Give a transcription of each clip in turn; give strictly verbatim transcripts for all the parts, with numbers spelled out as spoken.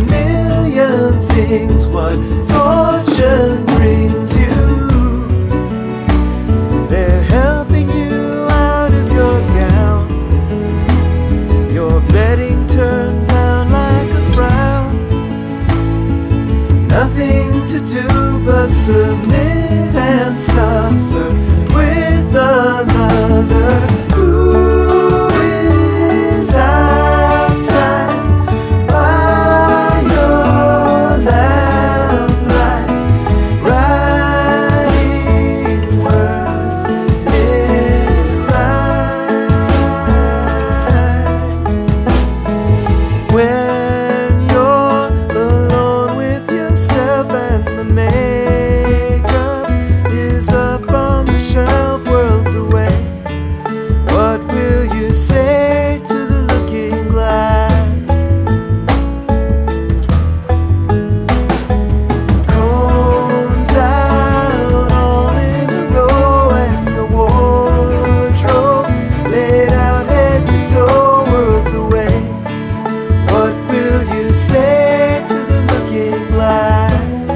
million things what fortune brings you. They're helping you out of your gown, your bedding turned down like a frown. Nothing to do but submit and suffer with another. Who is outside by your lamplight, writing words? Is it right? When you're alone with yourself and the makeup is up on the shelf worlds away, what will you say to the looking glass? Combs out all in a row and your wardrobe laid out head to toe worlds away. What will you say to the looking glass?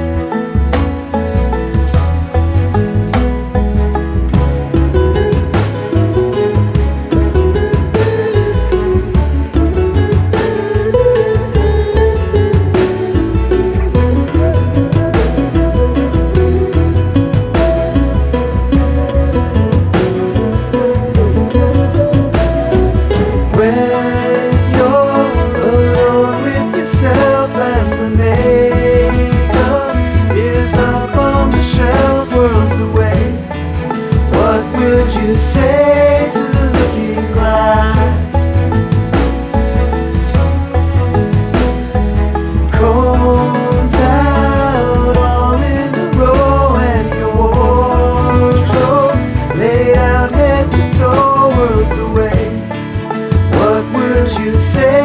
Yourself and the makeup is up on the shelf worlds away. What would you say to the looking glass? Combs out all in a row and your wardrobe laid out head to toe worlds away. What would you say